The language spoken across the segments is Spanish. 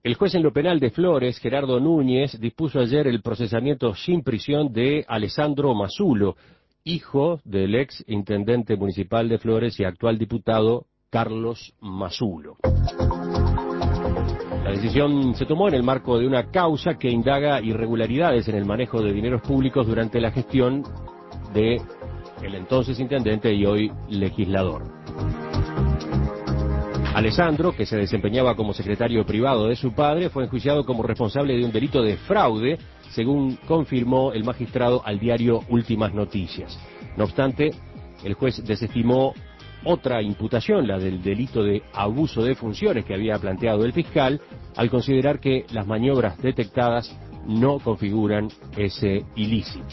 El juez en lo penal de Flores, Gerardo Núñez, dispuso ayer el procesamiento sin prisión de Alessandro Masulo, hijo del ex intendente municipal de Flores y actual diputado Carlos Masulo. La decisión se tomó en el marco de una causa que indaga irregularidades en el manejo de dineros públicos durante la gestión de el entonces intendente y hoy legislador. Alessandro, que se desempeñaba como secretario privado de su padre, fue enjuiciado como responsable de un delito de fraude, según confirmó el magistrado al diario Últimas Noticias. No obstante, el juez desestimó otra imputación, la del delito de abuso de funciones que había planteado el fiscal, al considerar que las maniobras detectadas no configuran ese ilícito.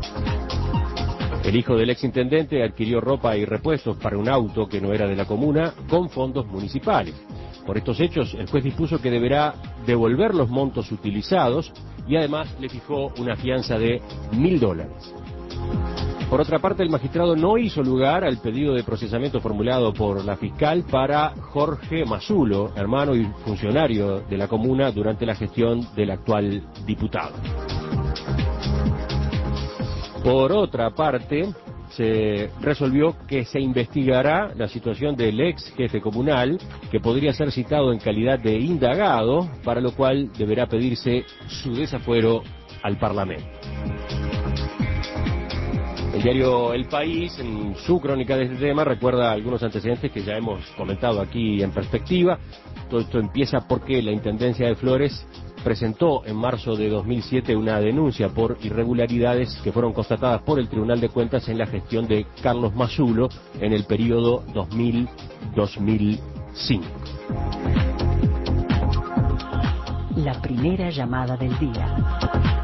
El hijo del exintendente adquirió ropa y repuestos para un auto que no era de la comuna con fondos municipales. Por estos hechos, el juez dispuso que deberá devolver los montos utilizados y además le fijó una fianza de $1.000. Por otra parte, el magistrado no hizo lugar al pedido de procesamiento formulado por la fiscal para Jorge Masulo, hermano y funcionario de la comuna durante la gestión del actual diputado. Por otra parte, se resolvió que se investigará la situación del ex jefe comunal, que podría ser citado en calidad de indagado, para lo cual deberá pedirse su desafuero al Parlamento. El diario El País, en su crónica de este tema, recuerda algunos antecedentes que ya hemos comentado aquí en perspectiva. Todo esto empieza porque la Intendencia de Flores presentó en marzo de 2007 una denuncia por irregularidades que fueron constatadas por el Tribunal de Cuentas en la gestión de Carlos Masulo en el periodo 2000-2005. La primera llamada del día.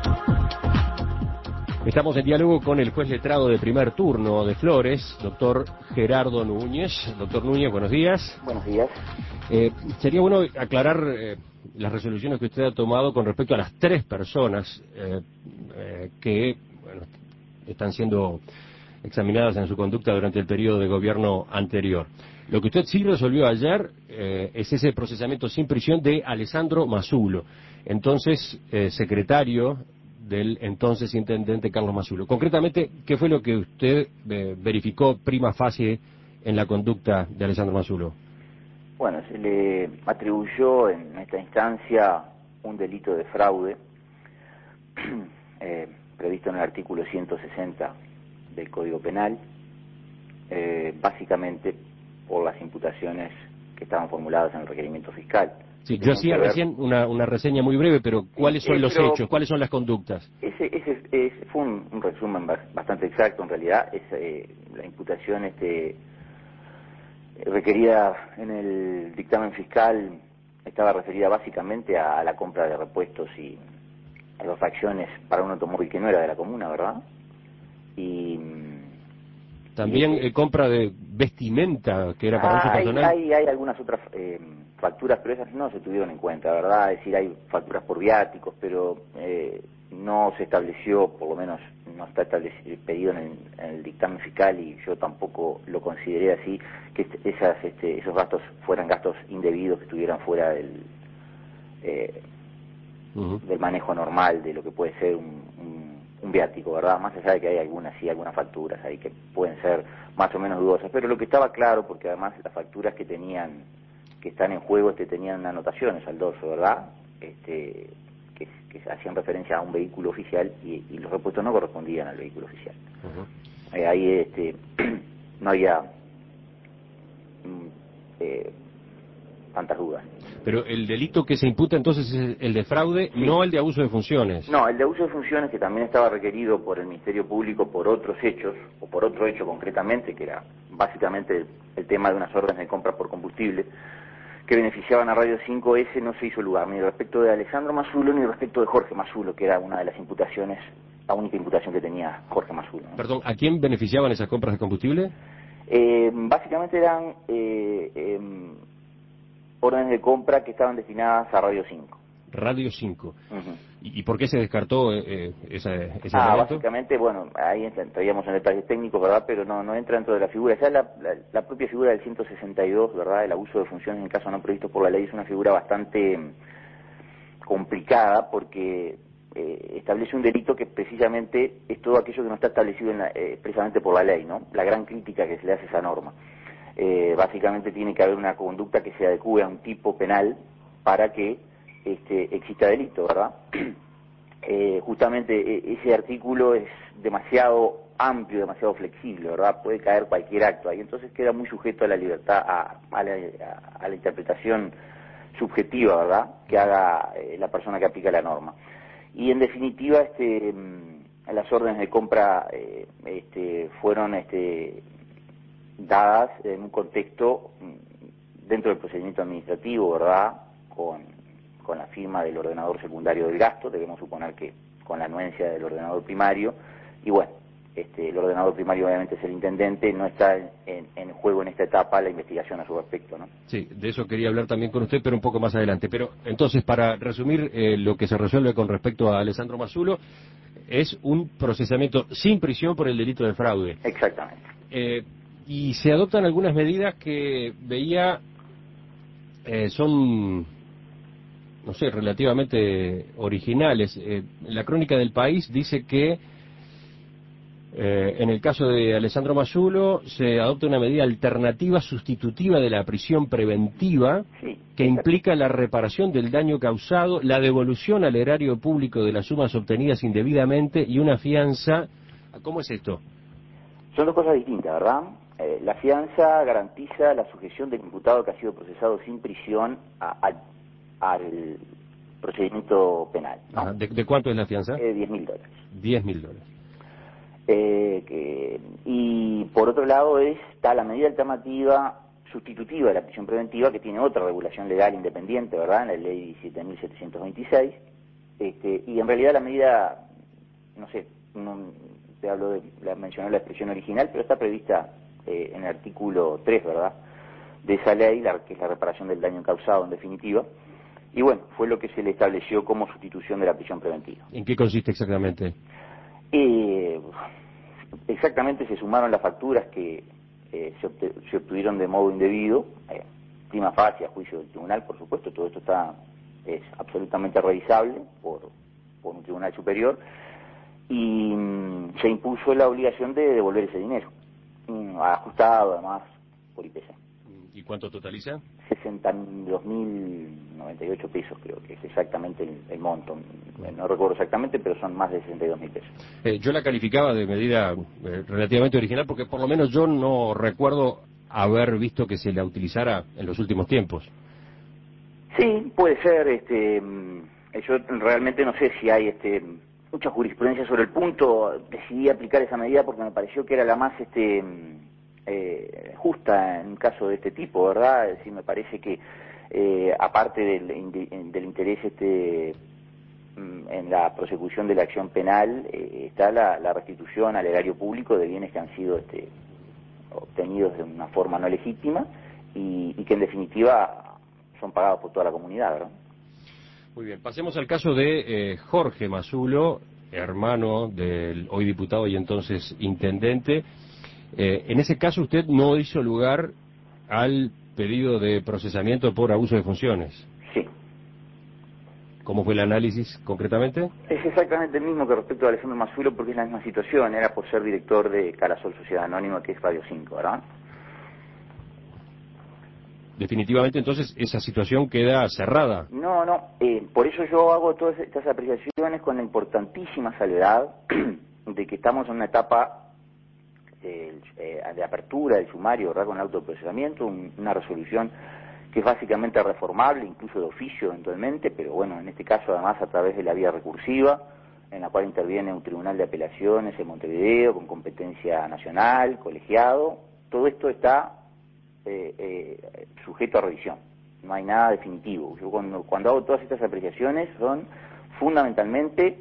Estamos en diálogo con el juez letrado de primer turno de Flores, doctor Gerardo Núñez. Doctor Núñez, buenos días. Buenos días. Sería bueno aclarar las resoluciones que usted ha tomado con respecto a las 3 personas que están siendo examinadas en su conducta durante el periodo de gobierno anterior. Lo que usted sí resolvió ayer es ese procesamiento sin prisión de Alessandro Masulo, entonces secretario del entonces intendente Carlos Masulo. Concretamente, ¿qué fue lo que usted verificó prima facie en la conducta de Alessandro Masulo? Bueno, se le atribuyó en esta instancia un delito de fraude previsto en el artículo 160 del Código Penal, básicamente por las imputaciones que estaban formuladas en el requerimiento fiscal. Sí, yo hacía recién una reseña muy breve, pero ¿cuáles son los hechos? ¿Cuáles son las conductas? Ese fue un resumen bastante exacto, en realidad. La imputación requerida en el dictamen fiscal estaba referida básicamente a la compra de repuestos y a refacciones para un automóvil que no era de la comuna, ¿verdad? Y también compra de vestimenta que era para uso personal. Hay algunas otras facturas, pero esas no se tuvieron en cuenta, ¿verdad? Es decir, hay facturas por viáticos, pero no se estableció, por lo menos no está pedido en el dictamen fiscal, y yo tampoco lo consideré así, que esos gastos fueran gastos indebidos, que estuvieran fuera del manejo normal de lo que puede ser un viático, ¿verdad? Más allá de que hay algunas facturas ahí que pueden ser más o menos dudosas, pero lo que estaba claro, porque además las facturas que están en juego tenían anotaciones al dorso, ¿verdad? Que hacían referencia a un vehículo oficial, y los repuestos no correspondían al vehículo oficial. Ahí no había tantas dudas. Pero el delito que se imputa entonces es el de fraude, sí, no el de abuso de funciones. No, el de abuso de funciones, que también estaba requerido por el Ministerio Público por otros hechos, o por otro hecho concretamente, que era básicamente el tema de unas órdenes de compra por combustible que beneficiaban a Radio 5. Ese no se hizo lugar, ni respecto de Alessandro Masulo, ni respecto de Jorge Masulo, que era una de las imputaciones, la única imputación que tenía Jorge Masulo, ¿no? Perdón, ¿a quién beneficiaban esas compras de combustible? Básicamente eran órdenes de compra que estaban destinadas a Radio 5. Radio 5. ¿Y por qué se descartó ese elemento? Básicamente, bueno, ahí entraríamos en detalles técnicos, ¿verdad? Pero no entra dentro de la figura. Ya la propia figura del 162, ¿verdad? El abuso de funciones en casos no previstos por la ley es una figura bastante complicada porque establece un delito que precisamente es todo aquello que no está establecido expresamente por la ley, ¿no? La gran crítica que se le hace a esa norma. Básicamente tiene que haber una conducta que se adecue a un tipo penal para que exista delito, ¿verdad? Justamente ese artículo es demasiado amplio, demasiado flexible, ¿verdad? Puede caer cualquier acto ahí, entonces queda muy sujeto a la libertad, a la interpretación subjetiva, ¿verdad?, que haga la persona que aplica la norma. Y en definitiva, las órdenes de compra fueron dadas en un contexto dentro del procedimiento administrativo, ¿verdad?, con la firma del ordenador secundario del gasto, debemos suponer que con la anuencia del ordenador primario, y bueno, el ordenador primario obviamente es el intendente, no está en juego en esta etapa la investigación a su respecto, ¿no? Sí, de eso quería hablar también con usted, pero un poco más adelante. Pero entonces, para resumir, lo que se resuelve con respecto a Alessandro Mazzulo es un procesamiento sin prisión por el delito de fraude. Exactamente. Y se adoptan algunas medidas que veía son, no sé, relativamente originales. La crónica del País dice que en el caso de Alessandro Mazzulo se adopta una medida alternativa sustitutiva de la prisión preventiva, sí, que implica la reparación del daño causado, la devolución al erario público de las sumas obtenidas indebidamente y una fianza. ¿Cómo es esto? Son dos cosas distintas, ¿verdad? La fianza garantiza la sujeción del imputado que ha sido procesado sin prisión al procedimiento penal, ¿no? Ajá. ¿De cuánto es la fianza? $10.000. $10.000. Y por otro lado está la medida alternativa sustitutiva de la prisión preventiva, que tiene otra regulación legal independiente, ¿verdad?, en la ley 17.726, y en realidad la medida, no sé, te hablo mencioné la expresión original, pero está prevista en el artículo 3, ¿verdad?, de esa ley, que es la reparación del daño causado en definitiva, y bueno, fue lo que se le estableció como sustitución de la prisión preventiva. ¿En qué consiste exactamente? Exactamente se sumaron las facturas que se obtuvieron de modo indebido, prima facie, a juicio del tribunal, por supuesto, todo esto es absolutamente revisable por un tribunal superior, y se impuso la obligación de devolver ese dinero, ajustado además por IPC. ¿Y cuánto totaliza? 62.098 pesos, creo que es exactamente el monto. No recuerdo exactamente, pero son más de 62.000 pesos. Yo la calificaba de medida relativamente original porque por lo menos yo no recuerdo haber visto que se la utilizara en los últimos tiempos. Sí, puede ser. Yo realmente no sé si hay mucha jurisprudencia sobre el punto. Decidí aplicar esa medida porque me pareció que era la más justa en un caso de este tipo, ¿verdad? Es decir, me parece que aparte del interés en la prosecución de la acción penal, está la restitución al erario público de bienes que han sido obtenidos de una forma no legítima y que en definitiva son pagados por toda la comunidad, ¿verdad? Muy bien, pasemos al caso de Jorge Mazzulo, hermano del hoy diputado y entonces intendente. En ese caso usted no hizo lugar al pedido de procesamiento por abuso de funciones. Sí. ¿Cómo fue el análisis concretamente? Es exactamente el mismo que respecto a Alessandro Mazzulo, porque es la misma situación, era por ser director de Carasol Sociedad Anónima, que es Radio 5, ¿verdad? Definitivamente entonces esa situación queda cerrada. No, por eso yo hago todas estas apreciaciones con la importantísima salvedad de que estamos en una etapa de apertura del sumario, ¿verdad?, con el autoprocesamiento, una resolución que es básicamente reformable, incluso de oficio eventualmente, pero bueno, en este caso además a través de la vía recursiva, en la cual interviene un tribunal de apelaciones en Montevideo, con competencia nacional, colegiado. Todo esto está sujeto a revisión, no hay nada definitivo. Yo cuando hago todas estas apreciaciones son fundamentalmente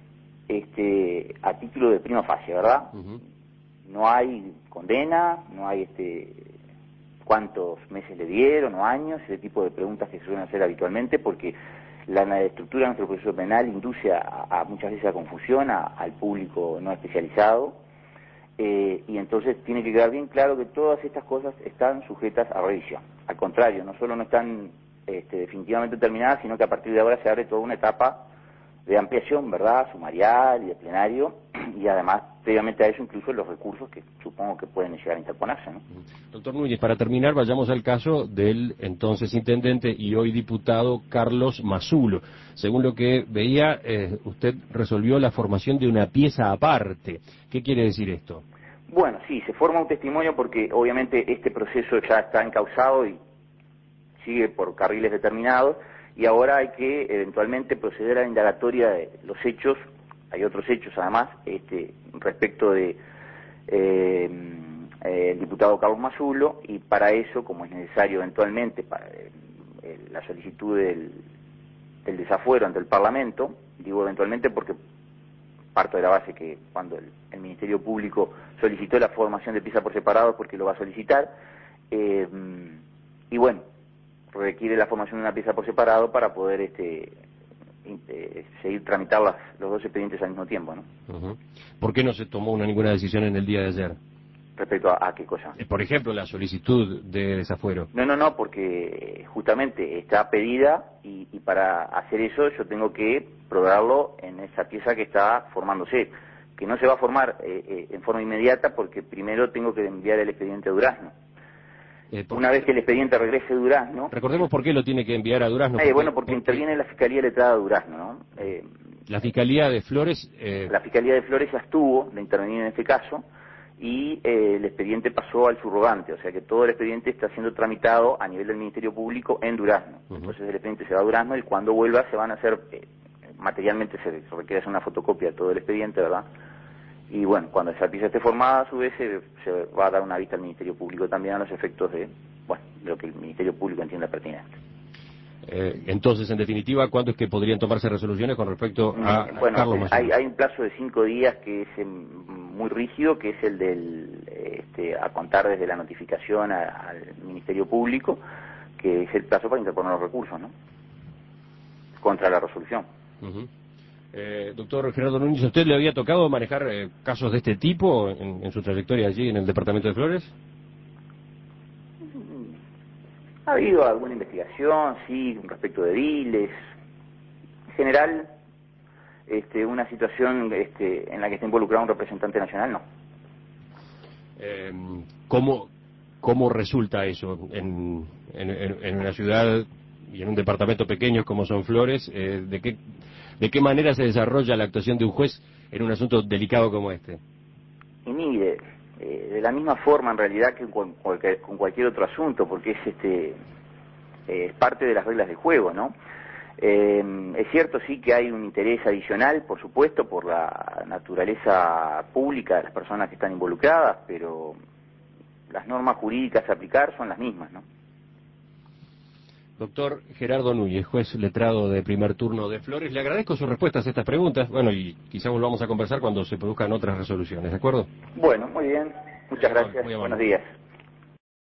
a título de prima facie, ¿verdad? Uh-huh. No hay condena, no hay cuántos meses le dieron o años, ese tipo de preguntas que se suelen hacer habitualmente, porque la estructura de nuestro proceso penal induce a muchas veces a confusión al público no especializado, y entonces tiene que quedar bien claro que todas estas cosas están sujetas a revisión. Al contrario, no solo no están definitivamente terminada, sino que a partir de ahora se abre toda una etapa de ampliación, ¿verdad?, sumarial y de plenario, y además, previamente a eso, incluso los recursos que supongo que pueden llegar a interponerse, ¿no? Doctor Núñez, para terminar, vayamos al caso del entonces intendente y hoy diputado Carlos Masulo. Según lo que veía, usted resolvió la formación de una pieza aparte. ¿Qué quiere decir esto? Bueno, sí, se forma un testimonio porque obviamente este proceso ya está encauzado y sigue por carriles determinados, y ahora hay que eventualmente proceder a la indagatoria de los hechos. Hay otros hechos además respecto de el diputado Carlos Masulo, y para eso, como es necesario eventualmente para la solicitud del desafuero ante el Parlamento, digo eventualmente porque parto de la base que cuando el Ministerio Público solicitó la formación de pieza por separado, porque lo va a solicitar, y bueno, requiere la formación de una pieza por separado para poder seguir tramitar los dos expedientes al mismo tiempo, ¿no? ¿Por qué no se tomó ninguna decisión en el día de ayer? ¿Respecto a qué cosa? Por ejemplo, la solicitud de desafuero. No, porque justamente está pedida y para hacer eso yo tengo que probarlo en esa pieza que está formándose, que no se va a formar en forma inmediata porque primero tengo que enviar el expediente a Durazno. Una vez que el expediente regrese a Durazno... Recordemos por qué lo tiene que enviar a Durazno. Porque interviene la Fiscalía Letrada de Durazno, ¿no? La Fiscalía de Flores... La Fiscalía de Flores ya estuvo de intervenir en este caso y el expediente pasó al subrogante, o sea que todo el expediente está siendo tramitado a nivel del Ministerio Público en Durazno. Entonces el expediente se va a Durazno y cuando vuelva se van a hacer... materialmente se requiere hacer una fotocopia de todo el expediente, ¿verdad? Y bueno, cuando esa pieza esté formada, a su vez, se va a dar una vista al Ministerio Público también a los efectos de lo que el Ministerio Público entienda pertinente. Entonces, en definitiva, ¿cuándo es que podrían tomarse resoluciones con respecto a Carlos Masulo? Hay un plazo de 5 días que es muy rígido, que es el del a contar desde la notificación al Ministerio Público, que es el plazo para interponer los recursos, ¿no?, contra la resolución. Doctor Gerardo Núñez, ¿a usted le había tocado manejar casos de este tipo en su trayectoria allí en el departamento de Flores? Ha habido alguna investigación, sí, respecto de ediles. En general, una situación en la que esté involucrado un representante nacional, no. ¿Cómo resulta eso en una ciudad y en un departamento pequeño como son Flores? ¿De qué manera se desarrolla la actuación de un juez en un asunto delicado como este? Y mire, de la misma forma en realidad que con cualquier otro asunto, porque es parte de las reglas del juego, ¿no? Es cierto sí que hay un interés adicional, por supuesto, por la naturaleza pública de las personas que están involucradas, pero las normas jurídicas a aplicar son las mismas, ¿no? Doctor Gerardo Núñez, juez letrado de primer turno de Flores, le agradezco sus respuestas a estas preguntas. Bueno, y quizás volvamos a conversar cuando se produzcan otras resoluciones, ¿de acuerdo? Bueno, muy bien. Muchas gracias. Buenos días.